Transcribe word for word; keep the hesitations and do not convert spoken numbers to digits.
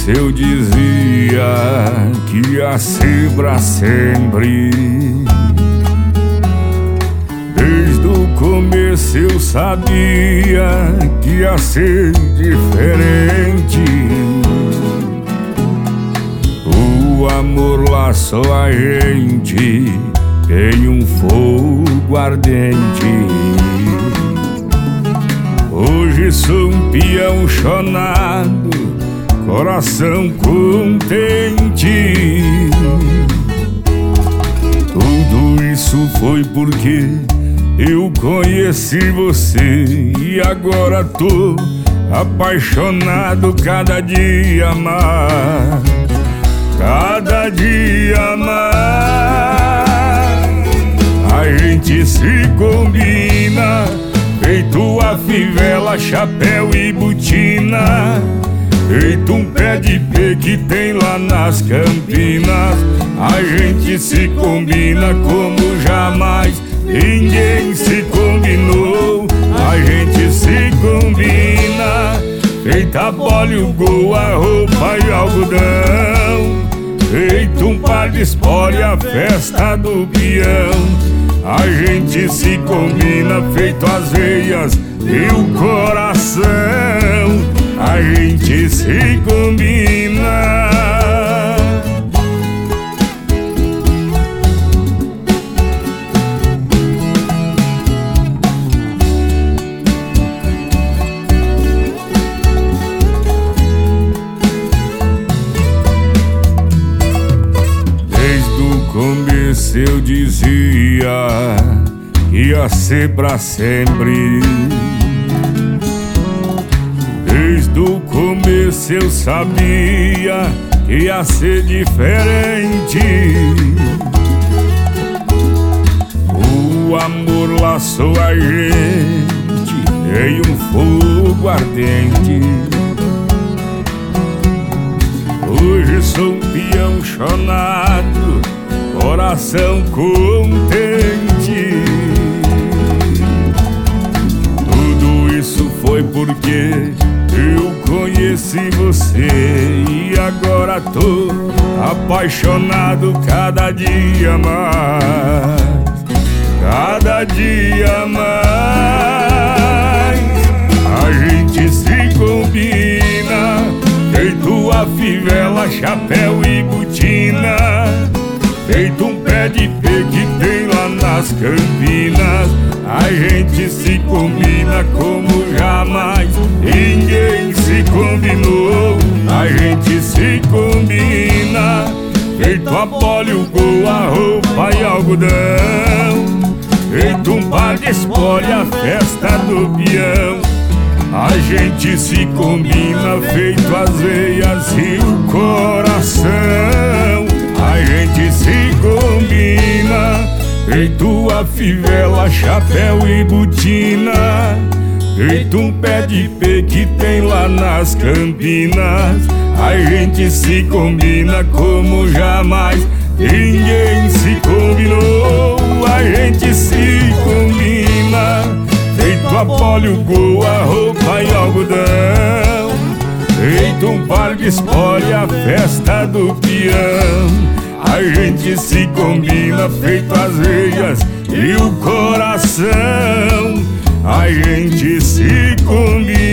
eu dizia que ia ser pra sempre. Desde o começo eu sabia que ia ser diferente. O amor laçou a gente em um fogo ardente. Hoje sou um peão chonado, coração contente. Tudo isso foi porque eu conheci você e agora tô apaixonado cada dia mais, cada dia mais. A gente se combina, feito a fivela, chapéu e botina, feito um pé de pé que tem lá nas Campinas. A gente se combina como jamais ninguém se combinou. A gente se combina, feita bola e o gol, a roupa e algodão, feito um par de espólio, a festa do peão. A gente se combina, feito as veias e o coração. A gente se combina. Desde o começo eu dizia que ia ser pra sempre. Desde o começo eu sabia que ia ser diferente. O amor laçou a gente em um fogo ardente. Hoje sou um peão chonado, coração contente. Tudo isso foi porque eu conheci você e agora tô apaixonado cada dia mais, cada dia mais. A gente se combina, feito a fivela, chapéu e botina, feito um pé de pé que tem lá nas Campinas. A gente se combina como jamais ninguém se combinou. A gente se combina, feito a bola e o gol, a roupa e algodão, feito um par de espólio, a festa do peão. A gente se combina, feito as veias e o coração. A gente se combina, feito a fivela, chapéu e botina, feito um pé de pé que tem lá nas Campinas. A gente se combina como jamais ninguém se combinou. A gente se combina, feito a bola e o gol, a roupa e algodão, feito um par de espólio, a festa do peão. A gente se combina, feito as veias e o coração. A gente se combina.